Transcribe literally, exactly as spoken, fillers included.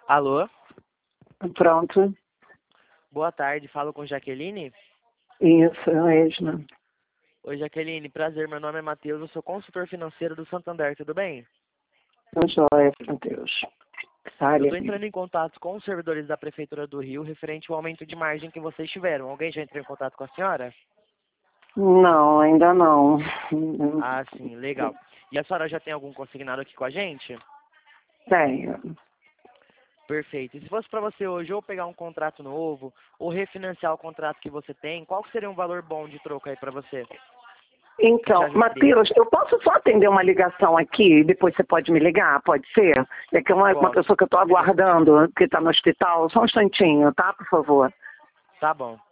Alô? Pronto. Boa tarde, falo com Jaqueline? Isso, Esna. Oi, Jaqueline, prazer, meu nome é Matheus, eu sou consultor financeiro do Santander, tudo bem? Tudo jóia, meu Deus. Eu Sale. estou entrando em contato com os servidores da Prefeitura do Rio referente ao aumento de margem que vocês tiveram. Alguém já entrou em contato com a senhora? Não, ainda não. Ah, sim, legal. E a senhora já tem algum consignado aqui com a gente? Tenho. Perfeito. E se fosse para você hoje ou pegar um contrato novo ou refinanciar o contrato que você tem, qual que seria um valor bom de troco aí para você? Que te Então, ajudaria? Matheus, eu posso só atender uma ligação aqui e depois você pode me ligar? Pode ser? É que é uma, uma Posso. pessoa que eu estou aguardando, que está no hospital. Só um instantinho, tá? Por favor. Tá bom.